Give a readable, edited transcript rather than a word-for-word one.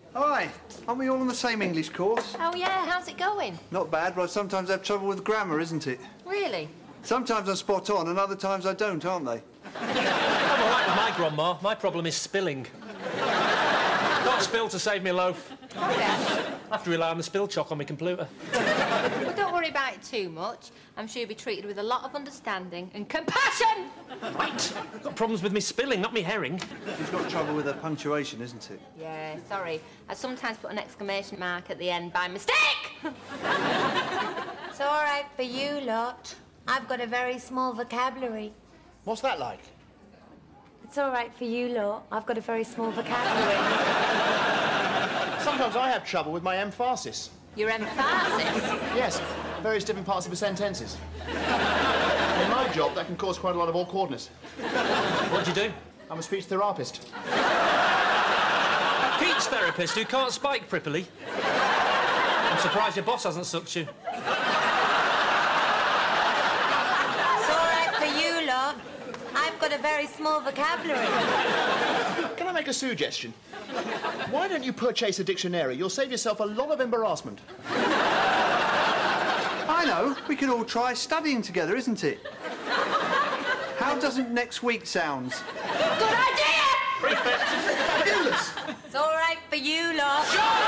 Hi, aren't we all on the same English course? Oh, yeah, how's it going? Not bad, but I sometimes have trouble with grammar, isn't it? Really? Sometimes I'm spot on and other times I don't, aren't they? I'm all right with my grandma. My problem is spilling. Can't spill to save me a loaf. Oh, yeah. I have to rely on the spill chock on my computer. Well, don't worry about it too much. I'm sure you'll be treated with a lot of understanding and compassion. Wait, I've got problems with me spilling, not me herring. She's got trouble with her punctuation, isn't it? Yeah, sorry. I sometimes put an exclamation mark at the end by mistake. It's all right for you lot. I've got a very small vocabulary. What's that like? It's all right for you lot. I've got a very small vocabulary. Sometimes I have trouble with my emphasis. Your emphasis? Yes, various different parts of the sentences. In my job, that can cause quite a lot of awkwardness. What do you do? I'm a speech therapist. A speech therapist who can't spike properly? I'm surprised your boss hasn't sucked you. It's all right for you lot. I've got a very small vocabulary. Can I make a suggestion? Why don't you purchase a dictionary? You'll save yourself a lot of embarrassment. I know, we can all try studying together, isn't it? How doesn't next week sound? Good idea! Fabulous! It's all right for you lot.